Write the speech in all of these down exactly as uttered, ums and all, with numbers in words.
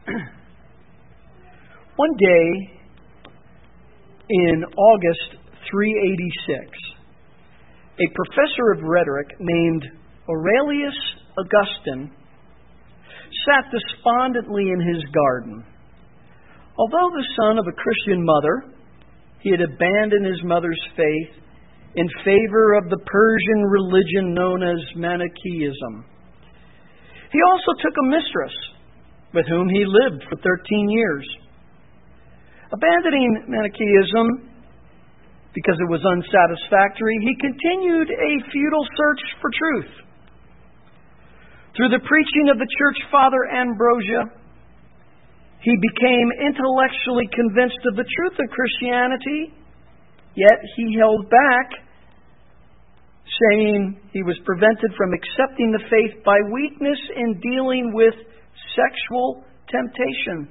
One day in August three eighty-six, a professor of rhetoric named Aurelius Augustine sat despondently in his garden. Although the son of a Christian mother, he had abandoned his mother's faith in favor of the Persian religion known as Manichaeism. He also took a mistress with whom he lived for thirteen years. Abandoning Manichaeism because it was unsatisfactory, he continued a futile search for truth. Through the preaching of the church father Ambrosia, he became intellectually convinced of the truth of Christianity, yet he held back, saying he was prevented from accepting the faith by weakness in dealing with sexual temptation.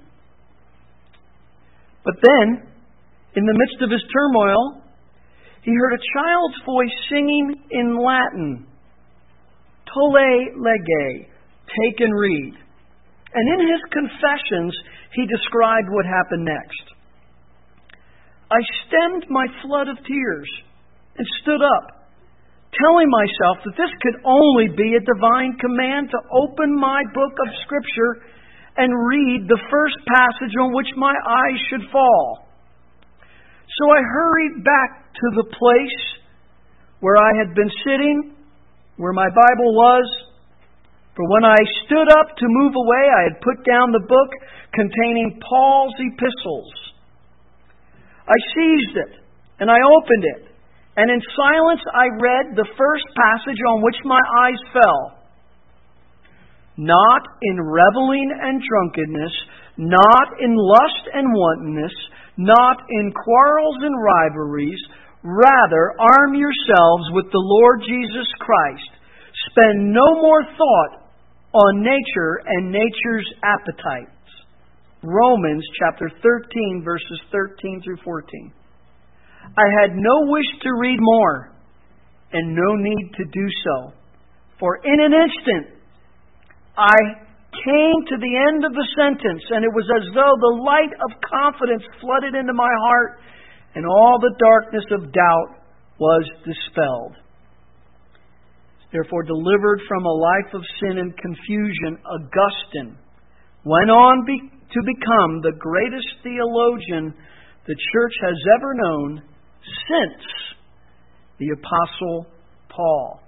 But then, in the midst of his turmoil, he heard a child's voice singing in Latin, "Tolle lege," take and read. And in his confessions, he described what happened next. I stemmed my flood of tears and stood up, telling myself that this could only be a divine command to open my book of Scripture and read the first passage on which my eyes should fall. So I hurried back to the place where I had been sitting, where my Bible was. For when I stood up to move away, I had put down the book containing Paul's epistles. I seized it, and I opened it, and in silence I read the first passage on which my eyes fell. Not in reveling and drunkenness, not in lust and wantonness, not in quarrels and rivalries, rather arm yourselves with the Lord Jesus Christ. Spend no more thought on nature and nature's appetites. Romans chapter thirteen, verses thirteen through fourteen. I had no wish to read more, and no need to do so. For in an instant, I came to the end of the sentence, and it was as though the light of confidence flooded into my heart, and all the darkness of doubt was dispelled. Therefore, delivered from a life of sin and confusion, Augustine went on be- to become the greatest theologian the church has ever known since the Apostle Paul.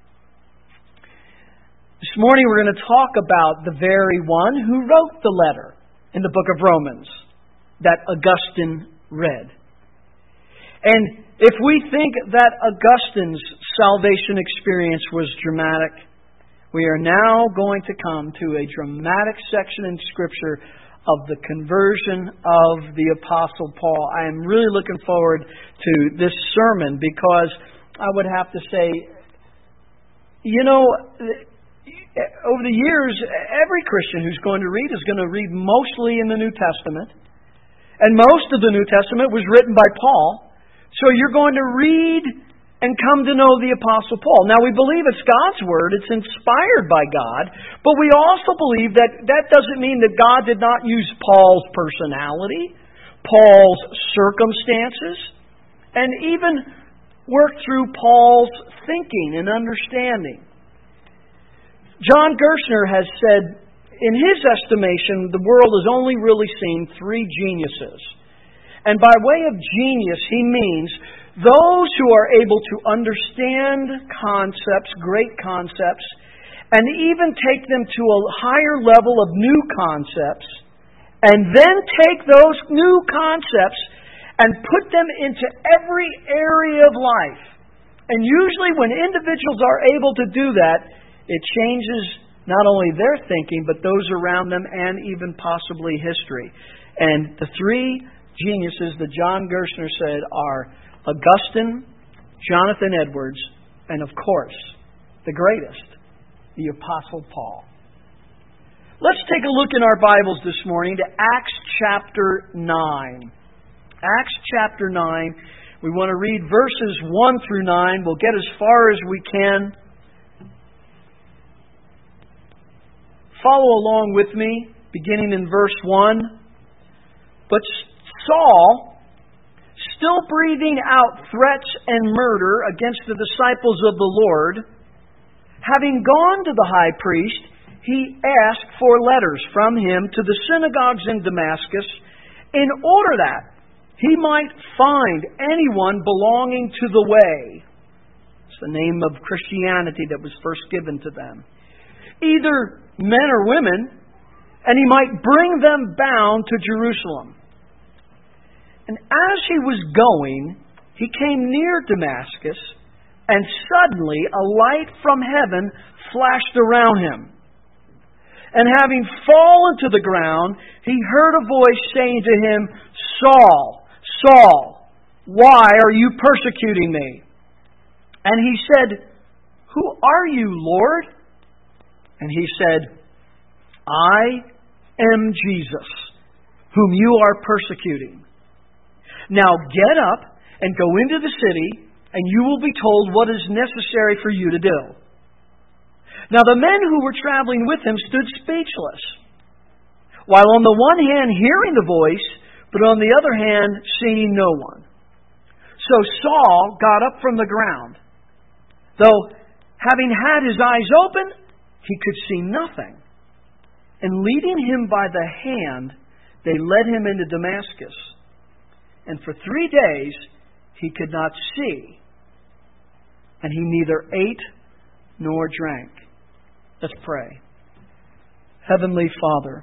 This morning we're going to talk about the very one who wrote the letter in the book of Romans that Augustine read. And if we think that Augustine's salvation experience was dramatic, we are now going to come to a dramatic section in Scripture of the conversion of the Apostle Paul. I am really looking forward to this sermon because I would have to say, you know, over the years, every Christian who's going to read is going to read mostly in the New Testament. And most of the New Testament was written by Paul. So you're going to read and come to know the Apostle Paul. Now, we believe it's God's Word. It's inspired by God. But we also believe that that doesn't mean that God did not use Paul's personality, Paul's circumstances, and even work through Paul's thinking and understanding. John Gerstner has said, in his estimation, the world has only really seen three geniuses. And by way of genius, he means those who are able to understand concepts, great concepts, and even take them to a higher level of new concepts, and then take those new concepts and put them into every area of life. And usually when individuals are able to do that, it changes not only their thinking, but those around them and even possibly history. And the three geniuses that John Gerstner said are Augustine, Jonathan Edwards, and of course, the greatest, the Apostle Paul. Let's take a look in our Bibles this morning to Acts chapter nine. Acts chapter nine. We want to read verses one through nine. We'll get as far as we can. Follow along with me, beginning in verse one. But Saul, still breathing out threats and murder against the disciples of the Lord, having gone to the high priest, he asked for letters from him to the synagogues in Damascus, in order that he might find anyone belonging to the way. It's the name of Christianity that was first given to them. Either men or women, and he might bring them bound to Jerusalem. And as he was going, he came near Damascus, and suddenly a light from heaven flashed around him. And having fallen to the ground, he heard a voice saying to him, Saul, Saul, why are you persecuting me? And he said, Who are you, Lord? And he said, I am Jesus, whom you are persecuting. Now get up and go into the city, and you will be told what is necessary for you to do. Now the men who were traveling with him stood speechless, while on the one hand hearing the voice, but on the other hand seeing no one. So Saul got up from the ground. Though having had his eyes open, he could see nothing. And leading him by the hand, they led him into Damascus. And for three days he could not see, and he neither ate nor drank. Let's pray. Heavenly Father,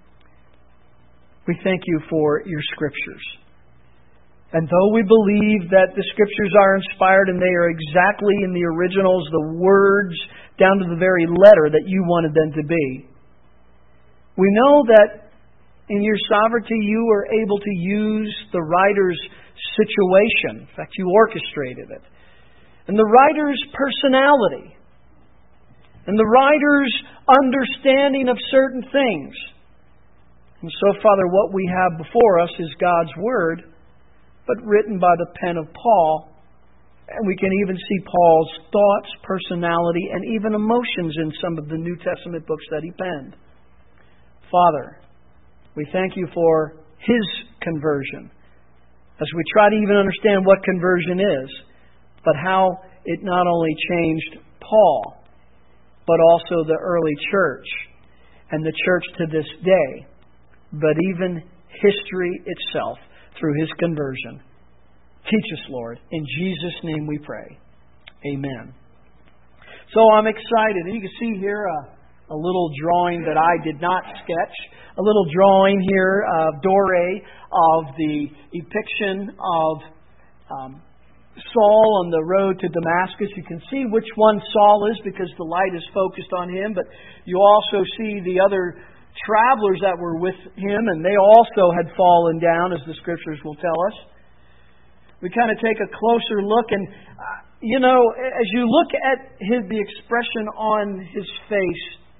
we thank you for your Scriptures. And though we believe that the Scriptures are inspired and they are exactly in the originals, the words down to the very letter that you wanted them to be, we know that in your sovereignty you were able to use the writer's situation. In fact, you orchestrated it. And the writer's personality. And the writer's understanding of certain things. And so, Father, what we have before us is God's Word, but written by the pen of Paul. And we can even see Paul's thoughts, personality, and even emotions in some of the New Testament books that he penned. Father, we thank you for his conversion, as we try to even understand what conversion is, but how it not only changed Paul, but also the early church, and the church to this day, but even history itself through his conversion. Teach us, Lord. In Jesus' name we pray. Amen. So I'm excited. And you can see here a, a little drawing that I did not sketch. A little drawing here of Doré of the depiction of um, Saul on the road to Damascus. You can see which one Saul is because the light is focused on him. But you also see the other travelers that were with him, and they also had fallen down, as the Scriptures will tell us. We kind of take a closer look, and uh, you know, as you look at his, the expression on his face,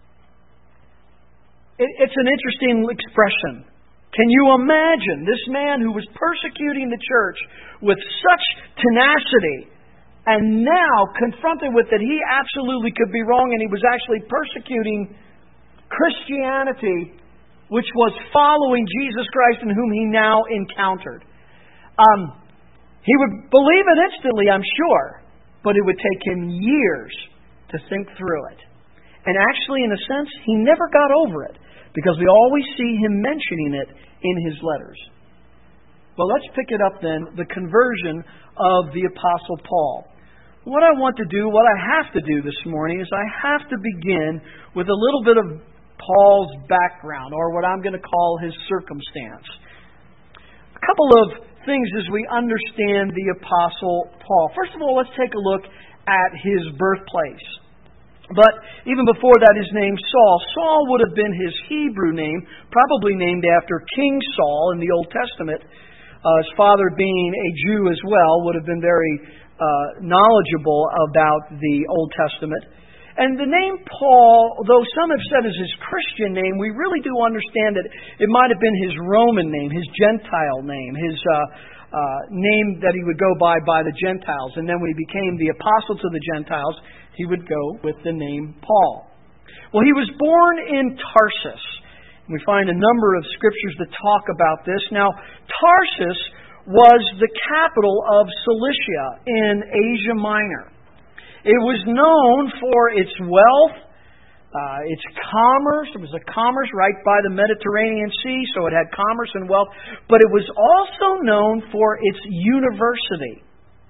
it, it's an interesting expression. Can you imagine this man who was persecuting the church with such tenacity, and now confronted with that he absolutely could be wrong, and he was actually persecuting Christianity, which was following Jesus Christ and whom he now encountered. Um, he would believe it instantly, I'm sure, but it would take him years to think through it. And actually, in a sense, he never got over it, because we always see him mentioning it in his letters. Well, let's pick it up then, the conversion of the Apostle Paul. What I want to do, what I have to do this morning, is I have to begin with a little bit of Paul's background, or what I'm going to call his circumstance. A couple of things as we understand the Apostle Paul. First of all, let's take a look at his birthplace. But even before that, his name Saul. Saul would have been his Hebrew name, probably named after King Saul in the Old Testament. Uh, his father, being a Jew as well, would have been very uh, knowledgeable about the Old Testament. And the name Paul, though some have said is his Christian name, we really do understand that it might have been his Roman name, his Gentile name, his uh, uh, name that he would go by by the Gentiles. And then when he became the apostle to the Gentiles, he would go with the name Paul. Well, he was born in Tarsus, We find a number of scriptures that talk about this. Now, Tarsus was the capital of Cilicia in Asia Minor. It was known for its wealth, uh, its commerce. It was a commerce right by the Mediterranean Sea, so it had commerce and wealth. But it was also known for its university.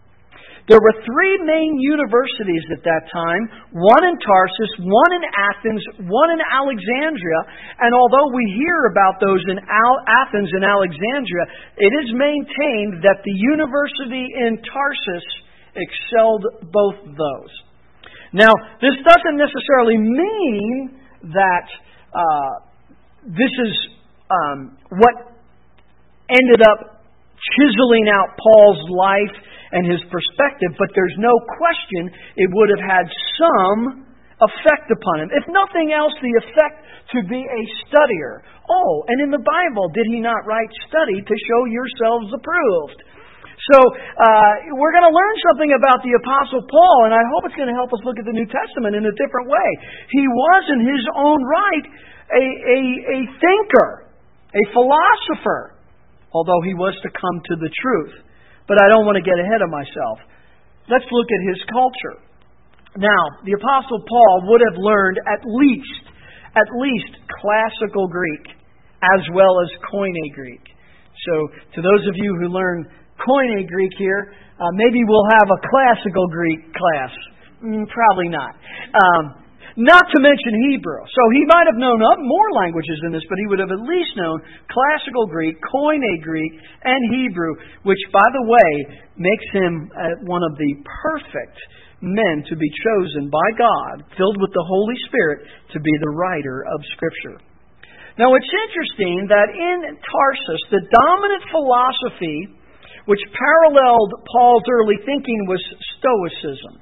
There were three main universities at that time, one in Tarsus, one in Athens, one in Alexandria. And although we hear about those in Al- Athens and Alexandria, it is maintained that the university in Tarsus excelled both those. Now, this doesn't necessarily mean that uh, this is um, what ended up chiseling out Paul's life and his perspective, but there's no question it would have had some effect upon him. If nothing else, the effect to be a studier. Oh, and in the Bible, did he not write, "Study to show yourselves approved"? So, uh, we're going to learn something about the Apostle Paul, and I hope it's going to help us look at the New Testament in a different way. He was, in his own right, a, a, a thinker, a philosopher, although he was to come to the truth. But I don't want to get ahead of myself. Let's look at his culture. Now, the Apostle Paul would have learned at least, at least classical Greek, as well as Koine Greek. So, to those of you who learn Koine Greek here, uh, maybe we'll have a classical Greek class. Mm, probably not. Um, Not to mention Hebrew. So he might have known more languages than this, but he would have at least known classical Greek, Koine Greek, and Hebrew, which, by the way, makes him uh, one of the perfect men to be chosen by God, filled with the Holy Spirit, to be the writer of Scripture. Now, it's interesting that in Tarsus, the dominant philosophy which paralleled Paul's early thinking was Stoicism.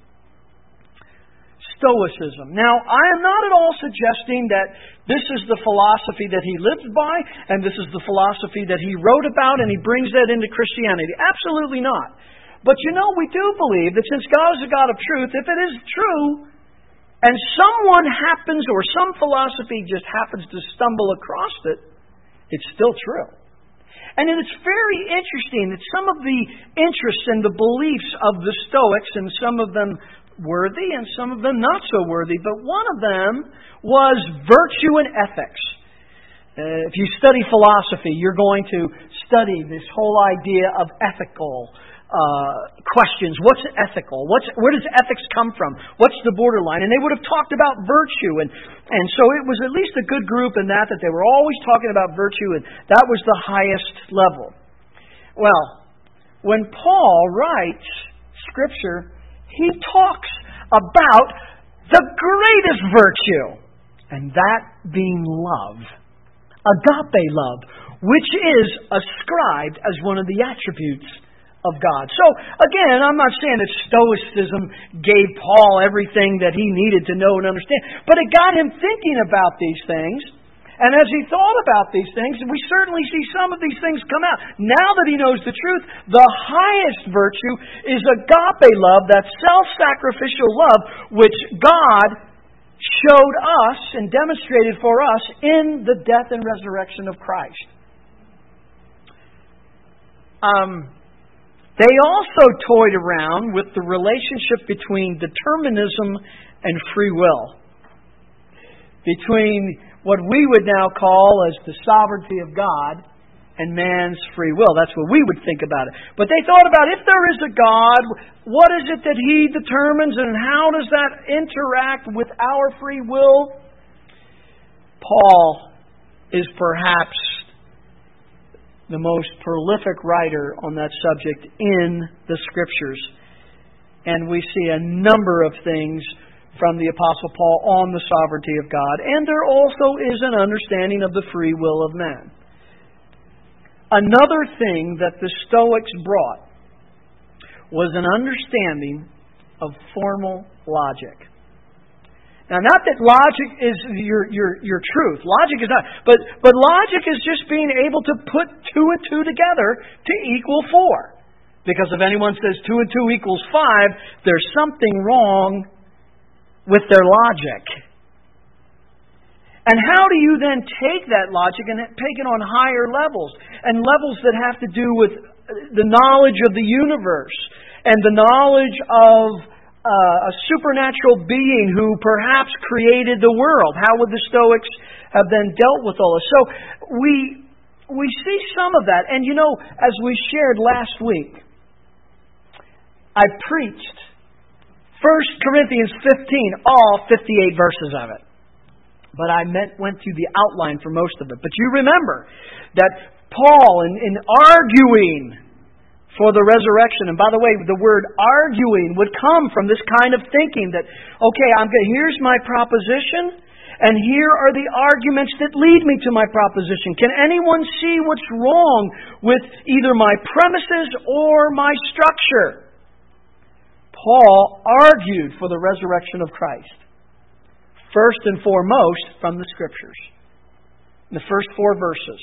Stoicism. Now, I am not at all suggesting that this is the philosophy that he lived by, and this is the philosophy that he wrote about, and he brings that into Christianity. Absolutely not. But you know, we do believe that since God is a God of truth, if it is true, and someone happens, or some philosophy just happens to stumble across it, it's still true. And it's very interesting that some of the interests and the beliefs of the Stoics, and some of them worthy and some of them not so worthy, but one of them was virtue and ethics. Uh, if you study philosophy, you're going to study this whole idea of ethical uh, questions. What's ethical? What's, where does ethics come from? What's the borderline? And they would have talked about virtue. And, and so it was at least a good group in that, that they were always talking about virtue, and that was the highest level. Well, when Paul writes Scripture, he talks about the greatest virtue, and that being love. Agape love, which is ascribed as one of the attributes of God. So, again, I'm not saying that Stoicism gave Paul everything that he needed to know and understand, but it got him thinking about these things. And as he thought about these things, we certainly see some of these things come out. Now that he knows the truth, the highest virtue is agape love, that self-sacrificial love, which God showed us and demonstrated for us in the death and resurrection of Christ. Um, they also toyed around with the relationship between determinism and free will. Between what we would now call as the sovereignty of God and man's free will. That's what we would think about it. But they thought about, if there is a God, what is it that He determines, and how does that interact with our free will? Paul is perhaps the most prolific writer on that subject in the Scriptures. And we see a number of things from the Apostle Paul on the sovereignty of God. And there also is an understanding of the free will of man. Another thing that the Stoics brought was an understanding of formal logic. Now, not that logic is your your your truth. Logic is not. But, but logic is just being able to put two and two together to equal four. Because if anyone says two and two equals five, there's something wrong with their logic. And how do you then take that logic and take it on higher levels, and levels that have to do with the knowledge of the universe and the knowledge of uh, a supernatural being who perhaps created the world? How would the Stoics have then dealt with all this? So we we see some of that. And you know, as we shared last week, I preached First Corinthians fifteen, all fifty-eight verses of it. But I meant, went through the outline for most of it. But you remember that Paul, in, in arguing for the resurrection, and by the way, the word arguing would come from this kind of thinking that, okay, I'm here's my proposition, and here are the arguments that lead me to my proposition. Can anyone see what's wrong with either my premises or my structure? Paul argued for the resurrection of Christ, first and foremost from the Scriptures, in the first four verses.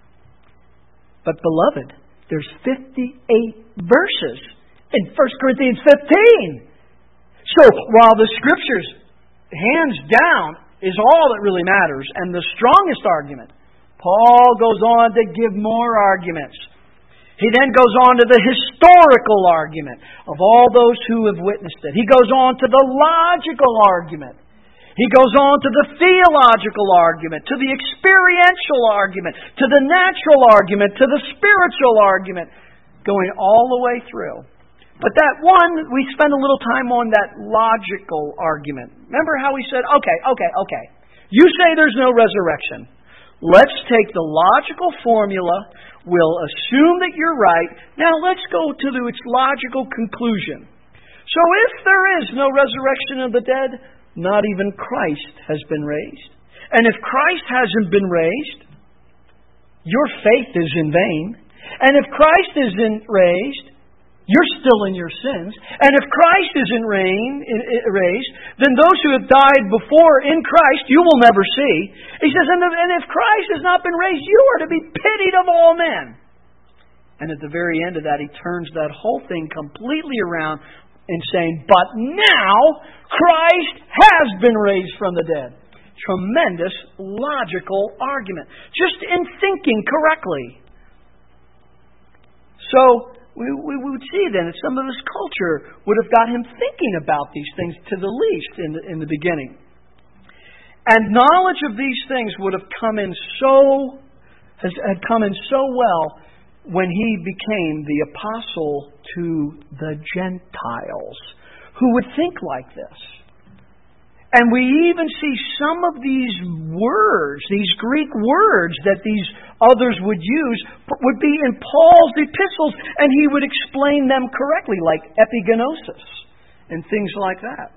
But beloved, there's fifty-eight verses in First Corinthians fifteen. So while the Scriptures, hands down, is all that really matters and the strongest argument, Paul goes on to give more arguments. He then goes on to the historical argument of all those who have witnessed it. He goes on to the logical argument. He goes on to the theological argument, to the experiential argument, to the natural argument, to the spiritual argument, going all the way through. But that one, we spend a little time on that logical argument. Remember how we said, okay, okay, okay, you say there's no resurrection. Let's take the logical formula. We'll assume that you're right. Now let's go to its logical conclusion. So if there is no resurrection of the dead, not even Christ has been raised. And if Christ hasn't been raised, your faith is in vain. And if Christ isn't raised, you're still in your sins. And if Christ isn't raised, then those who have died before in Christ, you will never see. He says, and if Christ has not been raised, you are to be pitied of all men. And at the very end of that, he turns that whole thing completely around in saying, but now Christ has been raised from the dead. Tremendous logical argument. Just in thinking correctly. So, we, we would see then that some of his culture would have got him thinking about these things to the least in the, in the beginning. And knowledge of these things would have come in so, has, had come in so well when he became the apostle to the Gentiles, who would think like this. And we even see some of these words, these Greek words that these others would use, would be in Paul's epistles, and he would explain them correctly, like epigenosis and things like that.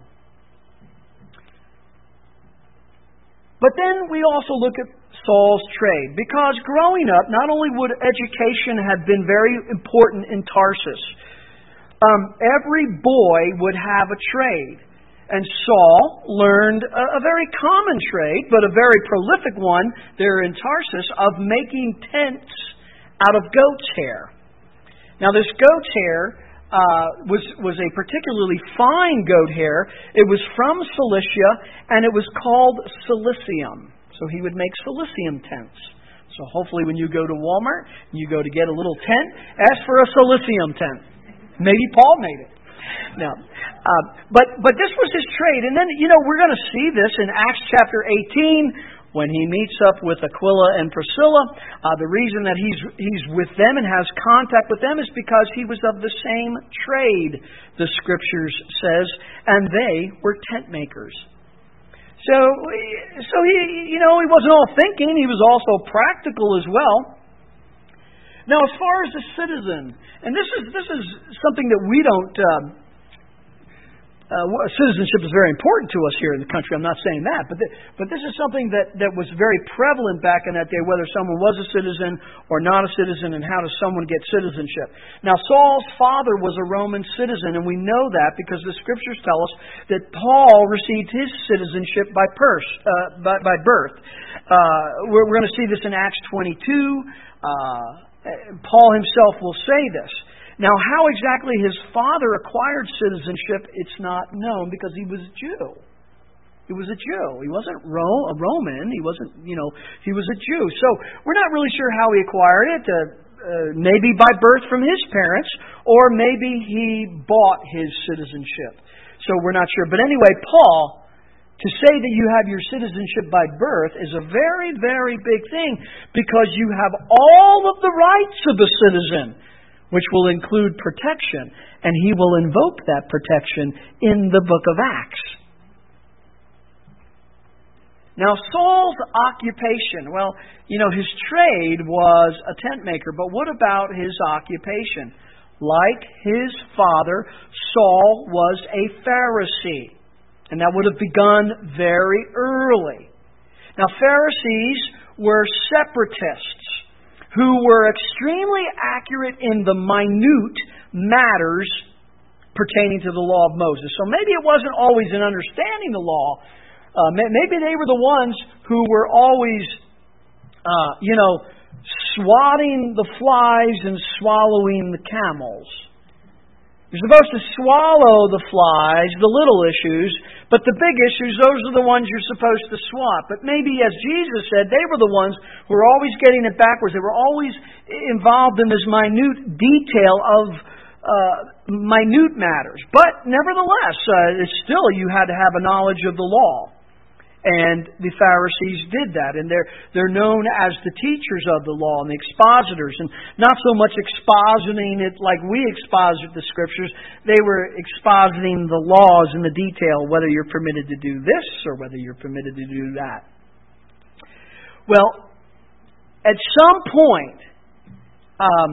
But then we also look at Saul's trade, because growing up, not only would education have been very important in Tarsus, um, every boy would have a trade. And Saul learned a, a very common trade, but a very prolific one there in Tarsus, of making tents out of goat's hair. Now this goat's hair uh, was, was a particularly fine goat hair. It was from Cilicia, and it was called cilicium. So he would make cilicium tents. So hopefully when you go to Walmart, and you go to get a little tent, ask for a cilicium tent. Maybe Paul made it. No. Uh, but but this was his trade. And then, you know, we're going to see this in Acts chapter eighteen when he meets up with Aquila and Priscilla. Uh, the reason that he's he's with them and has contact with them is because he was of the same trade, the Scriptures says, and they were tent makers. So, so he, you know, he wasn't all thinking. He was also practical as well. Now, as far as a citizen, and this is this is something that we don't. Um, uh, citizenship is very important to us here in the country. I'm not saying that, but th- but this is something that, that was very prevalent back in that day, whether someone was a citizen or not a citizen, and how does someone get citizenship. Now, Saul's father was a Roman citizen, and we know that because the Scriptures tell us that Paul received his citizenship by, purse, uh, by, by birth. Uh, we're, we're going to see this in Acts twenty-two. Uh, Paul himself will say this. Now, how exactly his father acquired citizenship, it's not known because he was a Jew. He was a Jew. He wasn't Ro- a Roman. He wasn't, you know, he was a Jew. So we're not really sure how he acquired it. Uh, uh, maybe by birth from his parents, or maybe he bought his citizenship. So we're not sure. But anyway, Paul, to say that you have your citizenship by birth is a very, very big thing, because you have all of the rights of a citizen, which will include protection. And he will invoke that protection in the book of Acts. Now, Saul's occupation, well, you know, his trade was a tent maker, but what about his occupation? Like his father, Saul was a Pharisee, and that would have begun very early. Now, Pharisees were separatists who were extremely accurate in the minute matters pertaining to the law of Moses. So maybe it wasn't always in understanding the law. Uh, maybe they were the ones who were always, uh, you know, swatting the flies and swallowing the camels. You're supposed to swallow the flies, the little issues, but the big issues, those are the ones you're supposed to swat. But maybe, as Jesus said, they were the ones who were always getting it backwards. They were always involved in this minute detail of uh, minute matters. But nevertheless, uh, it's still, you had to have a knowledge of the law. And the Pharisees did that, and they're they're known as the teachers of the law and the expositors, and not so much expositing it like we exposit the Scriptures. They were expositing the laws in the detail, whether you're permitted to do this or whether you're permitted to do that. Well, at some point, um,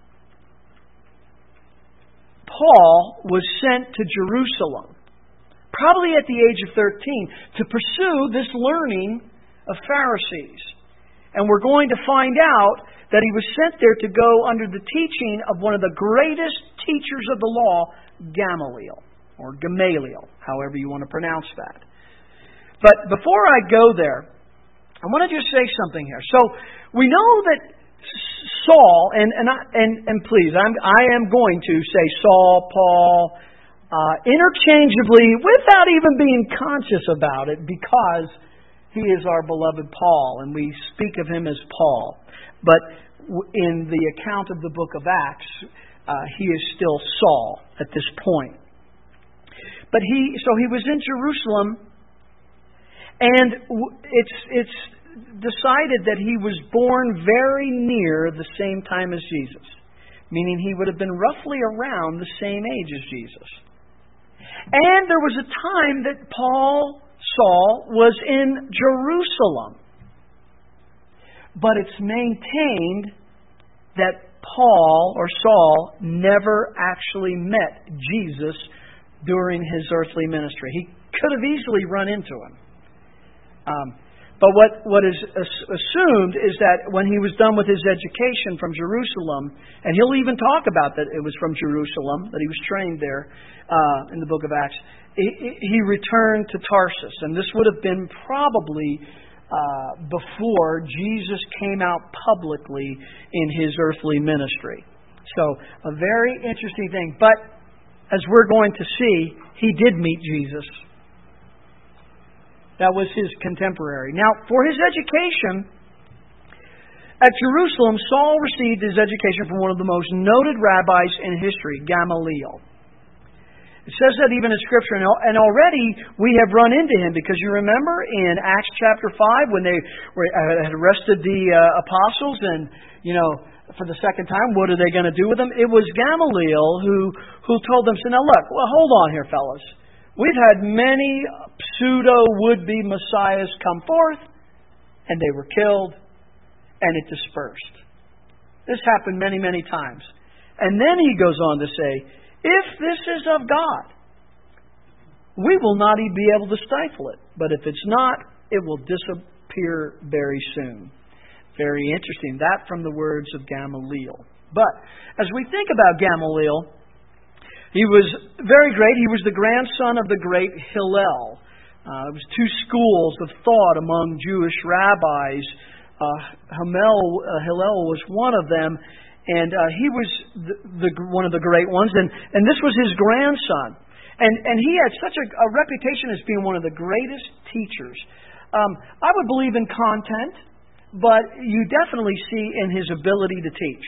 Paul was sent to Jerusalem, probably at the age of thirteen, to pursue this learning of Pharisees. And we're going to find out that he was sent there to go under the teaching of one of the greatest teachers of the law, Gamaliel, or Gamaliel, however you want to pronounce that. But before I go there, I want to just say something here. So we know that Saul, and and I, and, and please, I'm, I am going to say Saul, Paul, Uh, interchangeably, without even being conscious about it, because he is our beloved Paul, and we speak of him as Paul. But in the account of the book of Acts, uh, he is still Saul at this point. But he, so he was in Jerusalem, and it's it's decided that he was born very near the same time as Jesus, meaning he would have been roughly around the same age as Jesus. And there was a time that Paul, Saul, was in Jerusalem. But it's maintained that Paul, or Saul, never actually met Jesus during his earthly ministry. He could have easily run into him. Um, but what, what is assumed is that when he was done with his education from Jerusalem, and he'll even talk about that it was from Jerusalem, that he was trained there uh, in the book of Acts, he, he returned to Tarsus. And this would have been probably uh, before Jesus came out publicly in his earthly ministry. So, a very interesting thing. But, as we're going to see, he did meet Jesus. That was his contemporary. Now, for his education, at Jerusalem, Saul received his education from one of the most noted rabbis in history, Gamaliel. It says that even in Scripture, and already we have run into him, because you remember in Acts chapter five when they were, had arrested the uh, apostles, and, you know, for the second time, what are they going to do with them? It was Gamaliel who, who told them, so now look, well, hold on here, fellas. We've had many pseudo would-be messiahs come forth, and they were killed, and it dispersed. This happened many, many times. And then he goes on to say, if this is of God, we will not be able to stifle it. But if it's not, it will disappear very soon. Very interesting. That from the words of Gamaliel. But as we think about Gamaliel, he was very great. He was the grandson of the great Hillel. Uh, there was two schools of thought among Jewish rabbis. Uh, Hillel, uh, Hillel was one of them, and uh, he was the, the, one of the great ones. And, and this was his grandson. And, and he had such a, a reputation as being one of the greatest teachers. Um, I would believe in content, but you definitely see in his ability to teach.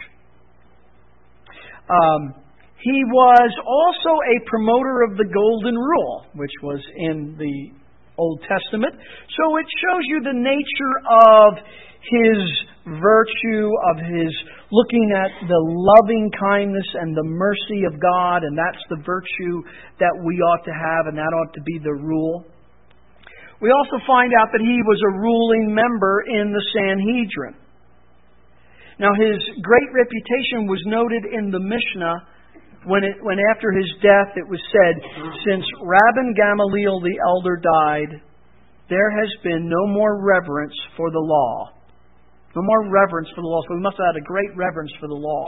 Um, he was also a promoter of the Golden Rule, which was in the Old Testament. So it shows you the nature of his virtue, of his looking at the loving kindness and the mercy of God, and that's the virtue that we ought to have, and that ought to be the rule. We also find out that he was a ruling member in the Sanhedrin. Now, his great reputation was noted in the Mishnah when, it, when after his death it was said, "Since Rabban Gamaliel the elder died, there has been no more reverence for the law." No more reverence for the law. So we must have had a great reverence for the law.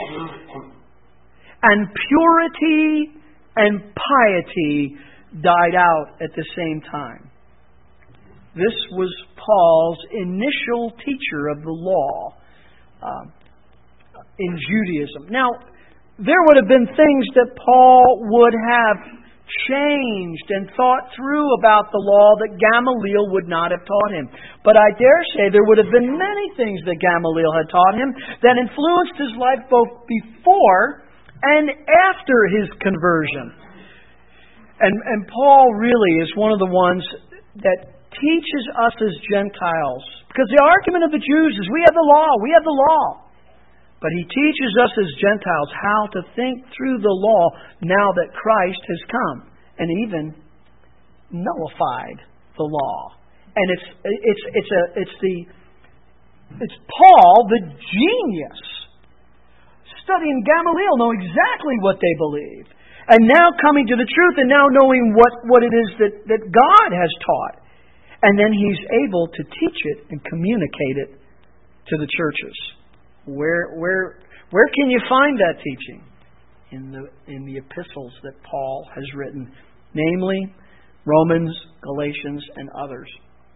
And purity and piety died out at the same time. This was Paul's initial teacher of the law uh, in Judaism. Now, there would have been things that Paul would have changed and thought through about the law that Gamaliel would not have taught him. But I dare say there would have been many things that Gamaliel had taught him that influenced his life both before and after his conversion. And, and Paul really is one of the ones that teaches us as Gentiles. Because the argument of the Jews is we have the law, we have the law. But he teaches us as Gentiles how to think through the law now that Christ has come and even nullified the law. And it's it's it's a it's the it's Paul, the genius, studying Gamaliel, know exactly what they believe, and now coming to the truth, and now knowing what, what it is that, that God has taught, and then he's able to teach it and communicate it to the churches. Where where where can you find that teaching? In the in the epistles that Paul has written, namely Romans, Galatians, and others.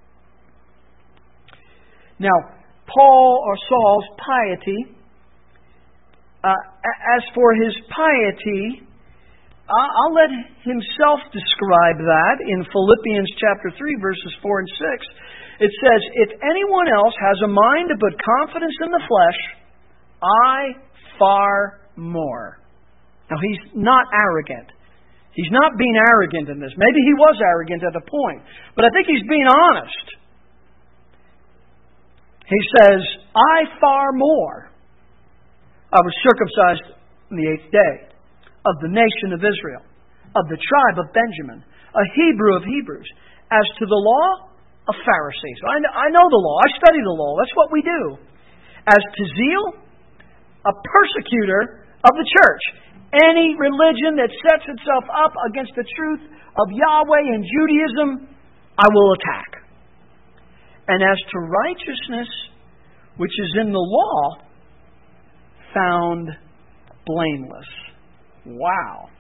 Now, Paul or Saul's piety. Uh, as for his piety, I'll let himself describe that in Philippians chapter three, verses four and six. It says, "If anyone else has a mind to put confidence in the flesh, I far more." Now, he's not arrogant. He's not being arrogant in this. Maybe he was arrogant at a point, but I think he's being honest. He says, "I far more. I was circumcised on the eighth day, of the nation of Israel, of the tribe of Benjamin, a Hebrew of Hebrews. As to the law, a Pharisee." So I know the law. I study the law. That's what we do. "As to zeal, a persecutor of the church." Any religion that sets itself up against the truth of Yahweh and Judaism, I will attack. "And as to righteousness, which is in the law, found blameless." Wow.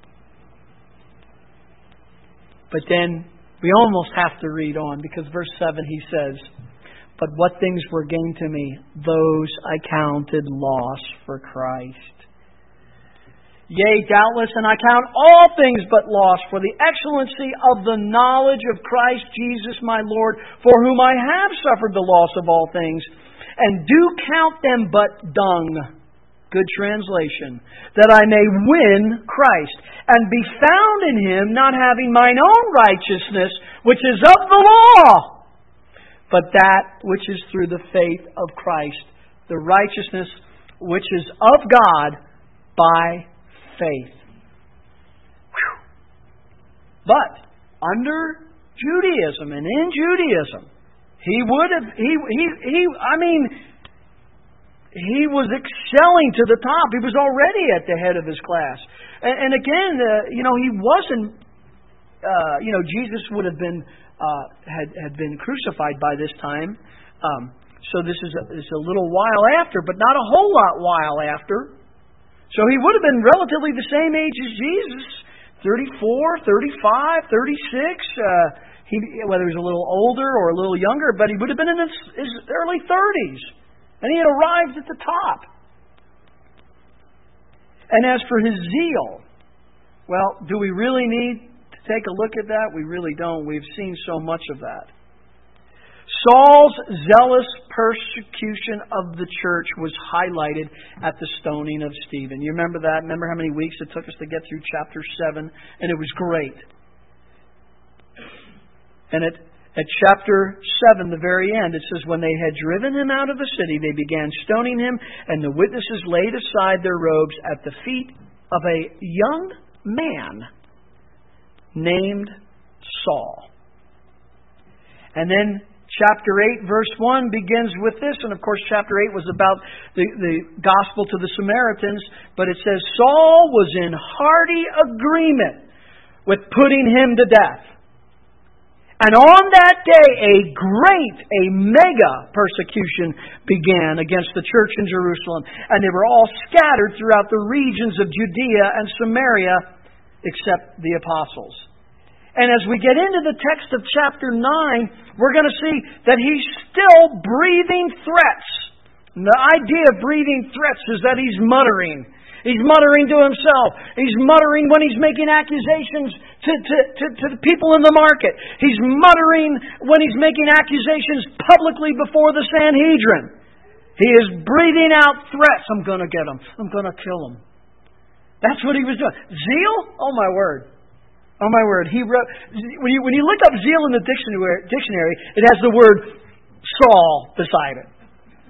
But then we almost have to read on, because verse seven he says, "But what things were gained to me, those I counted loss for Christ. Yea, doubtless, and I count all things but loss for the excellency of the knowledge of Christ Jesus my Lord, for whom I have suffered the loss of all things, and do count them but dung," good translation, "that I may win Christ, and be found in Him, not having mine own righteousness, which is of the law, but that which is through the faith of Christ, the righteousness which is of God by faith." Whew. But under Judaism and in Judaism, he would have, he, he, he, I mean, he was excelling to the top. He was already at the head of his class. And, and again, uh, you know, he wasn't, uh, you know, Jesus would have been, uh, had, had been crucified by this time. Um, so this is a, is a little while after, but not a whole lot while after. So he would have been relatively the same age as Jesus, thirty-four, thirty-five, thirty-six, uh, he, whether he was a little older or a little younger, but he would have been in his, his early thirties. And he had arrived at the top. And as for his zeal, well, do we really need take a look at that? We really don't. We've seen so much of that. Saul's zealous persecution of the church was highlighted at the stoning of Stephen. You remember that? Remember how many weeks it took us to get through chapter seven? And it was great. And at, at chapter seven, the very end, it says, when they had driven him out of the city, they began stoning him, and the witnesses laid aside their robes at the feet of a young man named Saul. And then chapter eight, verse one begins with this. And of course, chapter eight was about the, the gospel to the Samaritans. But it says, Saul was in hearty agreement with putting him to death. And on that day, a great, a mega persecution began against the church in Jerusalem. And they were all scattered throughout the regions of Judea and Samaria, except the apostles. And as we get into the text of chapter nine, we're going to see that he's still breathing threats. And the idea of breathing threats is that he's muttering. He's muttering to himself. He's muttering when he's making accusations to, to, to, to the people in the market. He's muttering when he's making accusations publicly before the Sanhedrin. He is breathing out threats. I'm going to get him. I'm going to kill him. That's what he was doing. Zeal? Oh my word. Oh my word. He wrote, when you, when you look up zeal in the dictionary, dictionary, it has the word Saul beside it.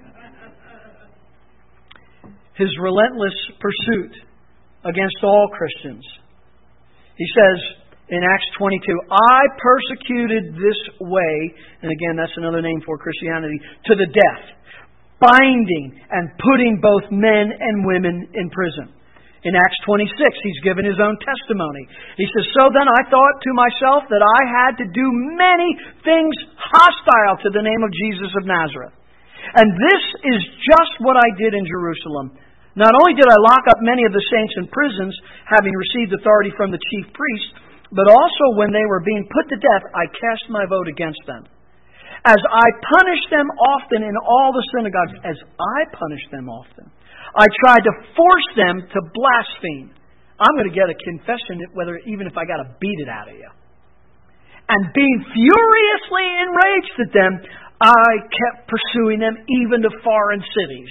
His relentless pursuit against all Christians. He says in Acts twenty-two, I persecuted this way, and again that's another name for Christianity, to the death, binding and putting both men and women in prison. In Acts twenty-six, he's given his own testimony. He says, so then I thought to myself that I had to do many things hostile to the name of Jesus of Nazareth. And this is just what I did in Jerusalem. Not only did I lock up many of the saints in prisons, having received authority from the chief priests, but also when they were being put to death, I cast my vote against them. As I punished them often in all the synagogues, as I punished them often, I tried to force them to blaspheme. I'm going to get a confession, whether even if I got to beat it out of you. And being furiously enraged at them, I kept pursuing them even to foreign cities.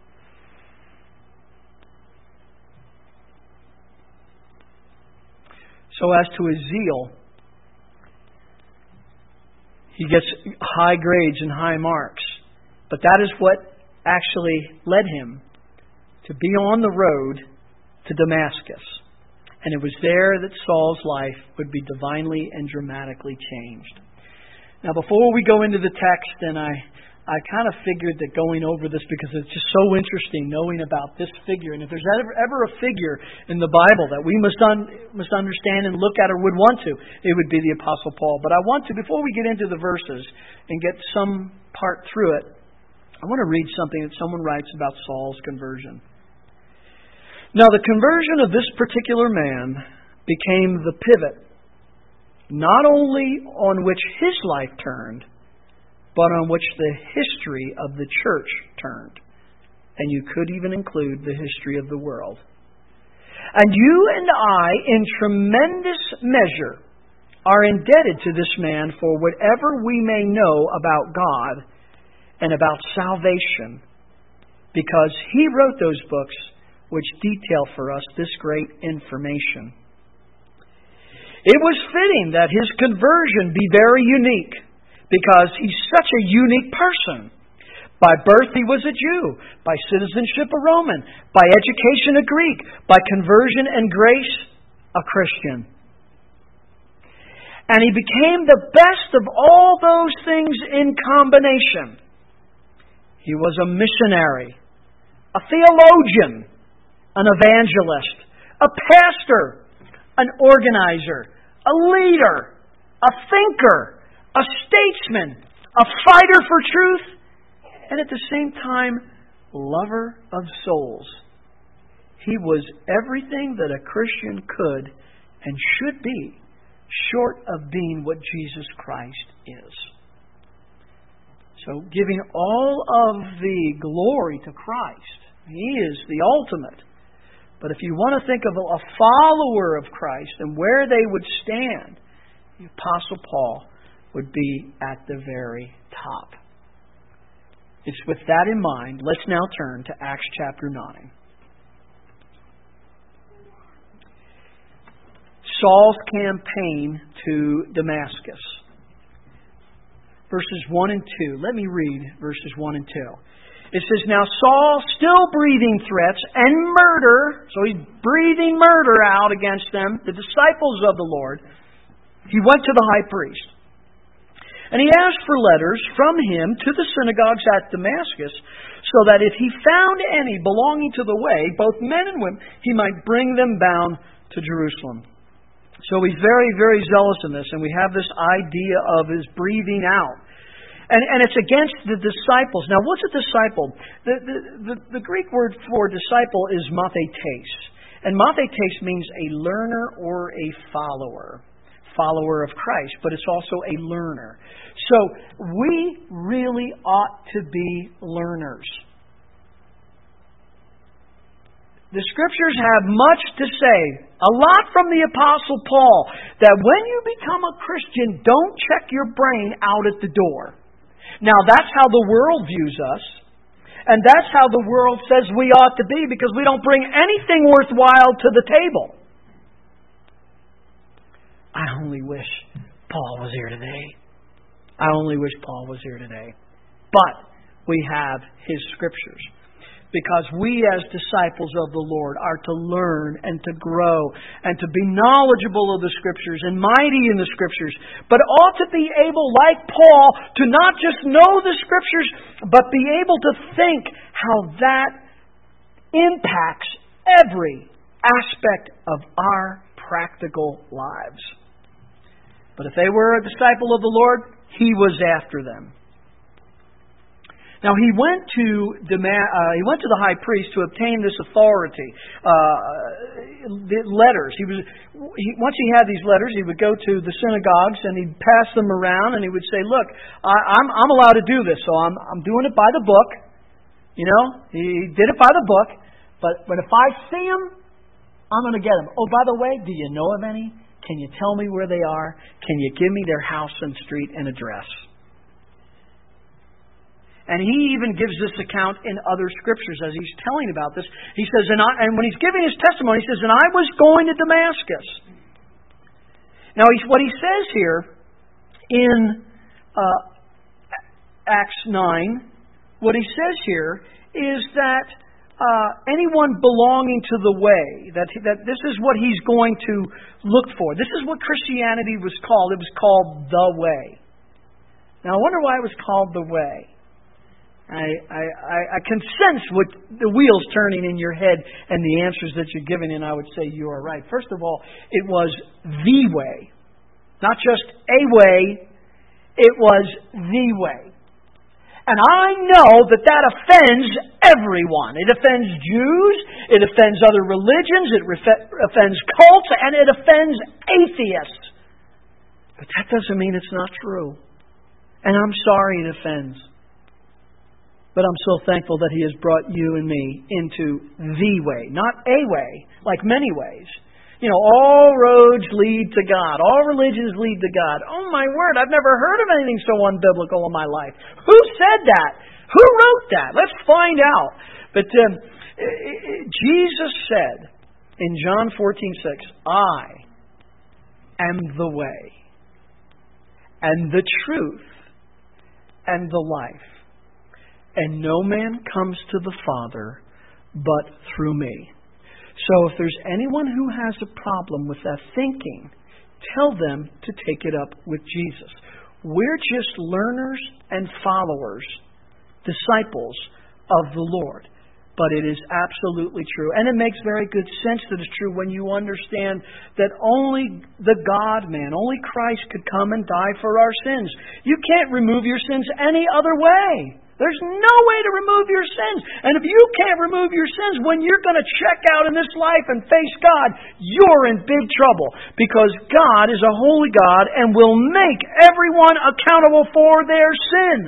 So as to his zeal, he gets high grades and high marks. But that is what actually led him to be on the road to Damascus. And it was there that Saul's life would be divinely and dramatically changed. Now, before we go into the text, and I, I kind of figured that going over this because it's just so interesting knowing about this figure. And if there's ever, ever a figure in the Bible that we must, un, must understand and look at or would want to, it would be the Apostle Paul. But I want to, before we get into the verses and get some part through it, I want to read something that someone writes about Saul's conversion. Now, the conversion of this particular man became the pivot, not only on which his life turned, but on which the history of the church turned. And you could even include the history of the world. And you and I, in tremendous measure, are indebted to this man for whatever we may know about God and about salvation, because he wrote those books which detail for us this great information. It was fitting that his conversion be very unique, because he's such a unique person. By birth he was a Jew, by citizenship a Roman, by education a Greek, by conversion and grace a Christian. And he became the best of all those things in combination. He was a missionary, a theologian, an evangelist, a pastor, an organizer, a leader, a thinker, a statesman, a fighter for truth, and at the same time, lover of souls. He was everything that a Christian could and should be, short of being what Jesus Christ is. So, giving all of the glory to Christ, He is the ultimate. But if you want to think of a follower of Christ and where they would stand, the Apostle Paul would be at the very top. It's with that in mind, let's now turn to Acts chapter nine. Saul's campaign to Damascus. Verses one and two. Let me read verses one and two. It says, "Now Saul, still breathing threats and murder," so he's breathing murder out against them, the disciples of the Lord, he went to the high priest. And he asked for letters from him to the synagogues at Damascus, so that if he found any belonging to the way, both men and women, he might bring them bound to Jerusalem. So he's very, very zealous in this, and we have this idea of his breathing out. And, and it's against the disciples. Now, what's a disciple? The, the, the, the Greek word for disciple is mathetes. And mathetes means a learner or a follower. Follower of Christ, but it's also a learner. So we really ought to be learners. The Scriptures have much to say, a lot from the Apostle Paul, that when you become a Christian, don't check your brain out at the door. Now, that's how the world views us, and that's how the world says we ought to be, because we don't bring anything worthwhile to the table. I only wish Paul was here today. I only wish Paul was here today. But we have his Scriptures. Because we as disciples of the Lord are to learn and to grow and to be knowledgeable of the Scriptures and mighty in the Scriptures, but ought to be able, like Paul, to not just know the Scriptures, but be able to think how that impacts every aspect of our practical lives. But if they were a disciple of the Lord, he was after them. Now he went to Dema- uh, he went to the high priest to obtain this authority, uh, the letters. He was he, once he had these letters, he would go to the synagogues and he'd pass them around and he would say, "Look, I, I'm I'm allowed to do this, so I'm I'm doing it by the book." You know, he did it by the book. But but if I see them, I'm going to get them. Oh, by the way, do you know of any? Can you tell me where they are? Can you give me their house and street and address? And he even gives this account in other Scriptures as he's telling about this. He says, and, I, and when he's giving his testimony, he says, "And I was going to Damascus." Now, he's, what he says here in uh, Acts nine, what he says here is that uh, anyone belonging to the way, that, that this is what he's going to look for. This is what Christianity was called. It was called the way. Now, I wonder why it was called the way. I, I, I can sense what the wheels turning in your head and the answers that you're giving, and I would say you are right. First of all, it was the way. Not just a way, it was the way. And I know that that offends everyone. It offends Jews, it offends other religions, it ref- offends cults, and it offends atheists. But that doesn't mean it's not true. And I'm sorry it offends. But I'm so thankful that He has brought you and me into the way. Not a way, like many ways. You know, all roads lead to God. All religions lead to God. Oh my word, I've never heard of anything so unbiblical in my life. Who said that? Who wrote that? Let's find out. But um, Jesus said in John fourteen six, "I am the way, and the truth, and the life. And no man comes to the Father but through me." So if there's anyone who has a problem with that thinking, tell them to take it up with Jesus. We're just learners and followers, disciples of the Lord. But it is absolutely true. And it makes very good sense that it's true when you understand that only the God-man, only Christ could come and die for our sins. You can't remove your sins any other way. There's no way to remove your sins. And if you can't remove your sins, when you're going to check out in this life and face God, you're in big trouble. Because God is a holy God and will make everyone accountable for their sin.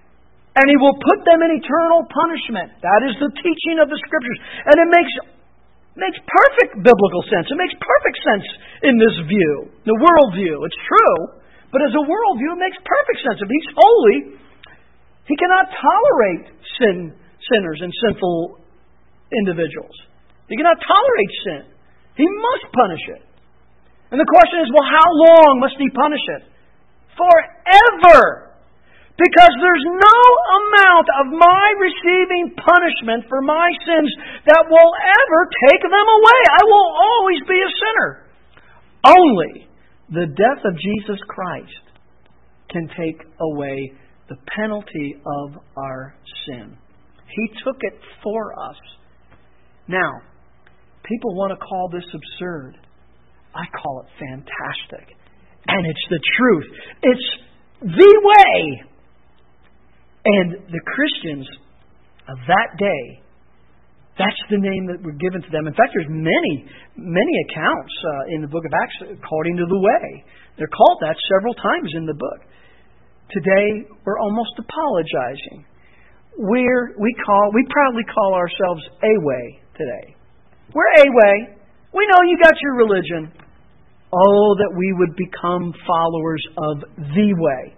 And He will put them in eternal punishment. That is the teaching of the Scriptures. And it makes makes perfect biblical sense. It makes perfect sense in this view, the worldview. It's true, but as a worldview, it makes perfect sense. If He's holy, He cannot tolerate sin, sinners and sinful individuals. He cannot tolerate sin. He must punish it. And the question is, well, how long must He punish it? Forever! Because there's no amount of my receiving punishment for my sins that will ever take them away. I will always be a sinner. Only the death of Jesus Christ can take away the penalty of our sin. He took it for us. Now, people want to call this absurd. I call it fantastic. And it's the truth. It's the way. And the Christians of that day, that's the name that were given to them. In fact, there's many, many accounts uh, in the book of Acts according to the way. They're called that several times in the book. Today, we're almost apologizing. We're, we call, we proudly call ourselves a way today. We're a way. We know you got your religion. Oh, that we would become followers of the way.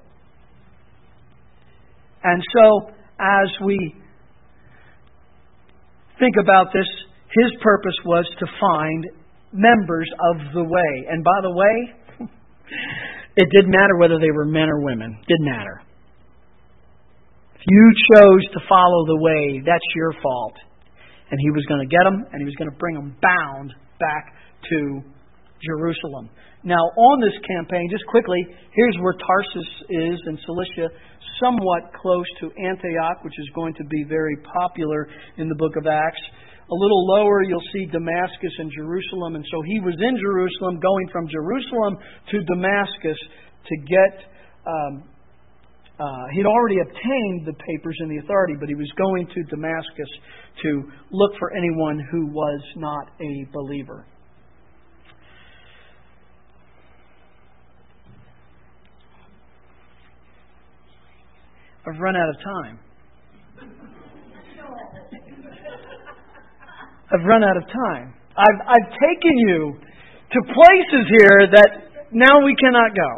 And so, as we think about this, His purpose was to find members of the way. And by the way, it didn't matter whether they were men or women. It didn't matter. If you chose to follow the way, that's your fault. And He was going to get them, and He was going to bring them bound back to Jerusalem. Now, on this campaign, just quickly, here's where Tarsus is in Cilicia, somewhat close to Antioch, which is going to be very popular in the book of Acts. A little lower, you'll see Damascus and Jerusalem. And so he was in Jerusalem, going from Jerusalem to Damascus to get... Um, uh, he'd already obtained the papers and the authority, but he was going to Damascus to look for anyone who was not a believer. I've run out of time. I've run out of time. I've, I've taken you to places here that now we cannot go.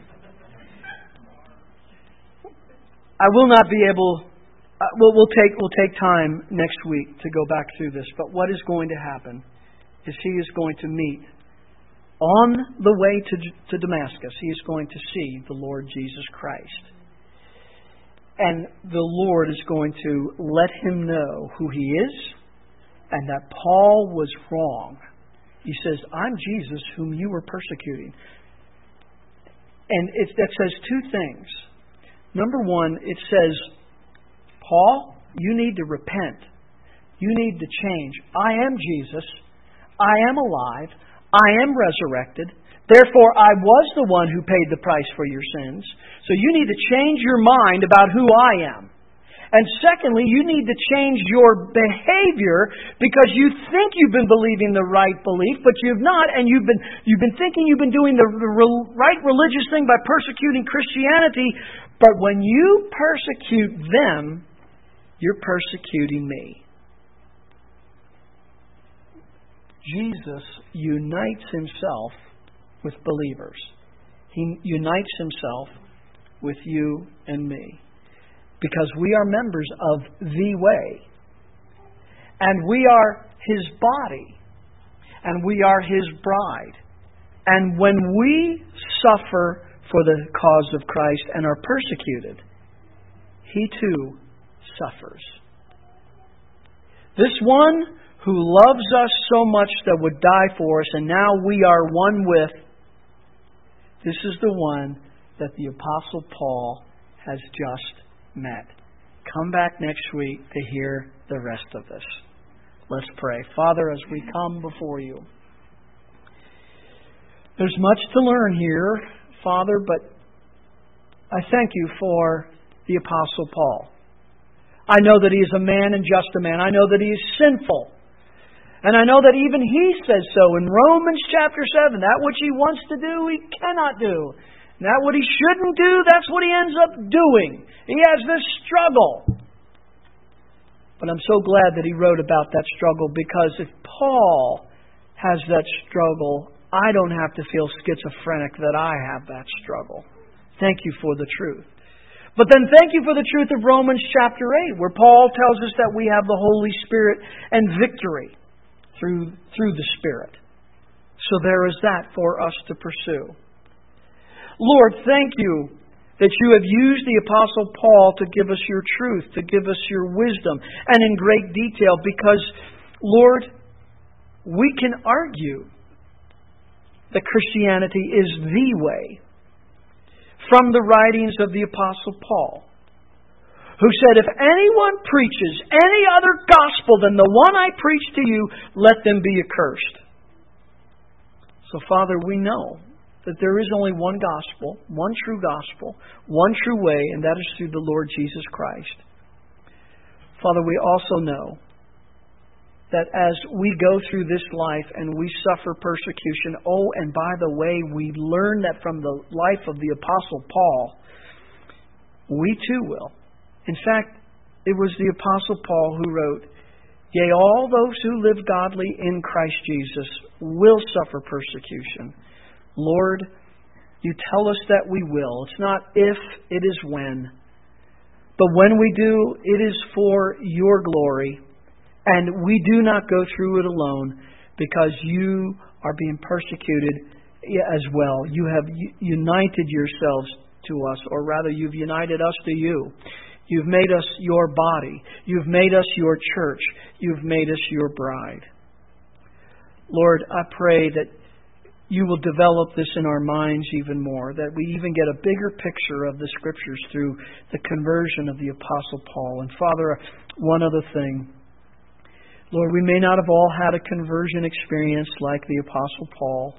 I will not be able. Uh, we'll, we'll take we'll take time next week to go back through this. But what is going to happen is He is going to meet on the way to to Damascus. He is going to see the Lord Jesus Christ. And the Lord is going to let him know who he is and that Paul was wrong. He says, I'm Jesus whom you were persecuting. And it, that says two things. Number one, it says, Paul, you need to repent. You need to change. I am Jesus. I am alive. I am resurrected. Therefore, I was the one who paid the price for your sins. So you need to change your mind about who I am. And secondly, you need to change your behavior because you think you've been believing the right belief, but you've not, and you've been you've been thinking you've been doing the, the right religious thing by persecuting Christianity. But when you persecute them, you're persecuting me. Jesus unites Himself with believers. He unites Himself with you and me. Because we are members of the way. And we are His body. And we are His bride. And when we suffer for the cause of Christ and are persecuted, He too suffers. This one who loves us so much that would die for us, and now we are one with, this is the one that the Apostle Paul has just met. Come back next week to hear the rest of this. Let's pray. Father, as we come before you, there's much to learn here, Father, but I thank you for the Apostle Paul. I know that he is a man and just a man. I know that he is sinful. And I know that even he says so in Romans chapter seven. That which he wants to do, he cannot do. And that what he shouldn't do, that's what he ends up doing. He has this struggle. But I'm so glad that he wrote about that struggle, because if Paul has that struggle, I don't have to feel schizophrenic that I have that struggle. Thank you for the truth. But then thank you for the truth of Romans chapter eight, where Paul tells us that we have the Holy Spirit and victory through, through the Spirit. So there is that for us to pursue. Lord, thank you that you have used the Apostle Paul to give us your truth, to give us your wisdom, and in great detail, because, Lord, we can argue that Christianity is the way from the writings of the Apostle Paul, who said, if anyone preaches any other gospel than the one I preach to you, let them be accursed. So, Father, we know that there is only one gospel, one true gospel, one true way, and that is through the Lord Jesus Christ. Father, we also know that as we go through this life and we suffer persecution, oh, and by the way, we learn that from the life of the Apostle Paul, we too will. In fact, it was the Apostle Paul who wrote, yea, all those who live godly in Christ Jesus will suffer persecution. Lord, you tell us that we will. It's not if, it is when. But when we do, it is for your glory. And we do not go through it alone, because you are being persecuted as well. You have united yourselves to us, or rather you've united us to you. You've made us your body. You've made us your church. You've made us your bride. Lord, I pray that you will develop this in our minds even more, that we even get a bigger picture of the Scriptures through the conversion of the Apostle Paul. And Father, one other thing. Lord, we may not have all had a conversion experience like the Apostle Paul.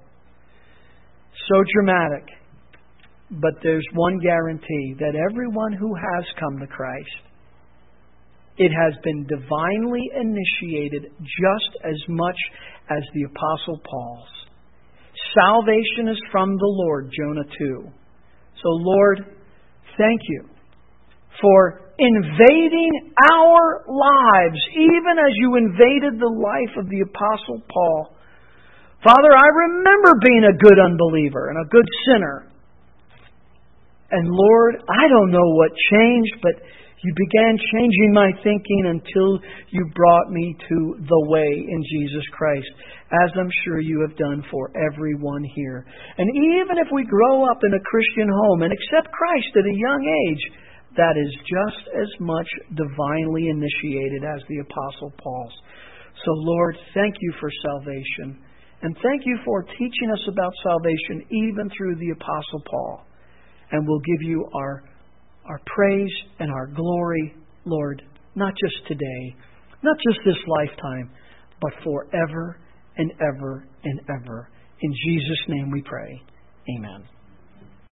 So dramatic. But there's one guarantee, that everyone who has come to Christ, it has been divinely initiated just as much as the Apostle Paul's. Salvation is from the Lord, Jonah two. So Lord, thank you for invading our lives, even as you invaded the life of the Apostle Paul. Father, I remember being a good unbeliever and a good sinner. And Lord, I don't know what changed, but you began changing my thinking until you brought me to the way in Jesus Christ, as I'm sure you have done for everyone here. And even if we grow up in a Christian home and accept Christ at a young age, that is just as much divinely initiated as the Apostle Paul's. So Lord, thank you for salvation. And thank you for teaching us about salvation even through the Apostle Paul. And we'll give you our, our praise and our glory, Lord, not just today, not just this lifetime, but forever and ever and ever. In Jesus' name we pray. Amen.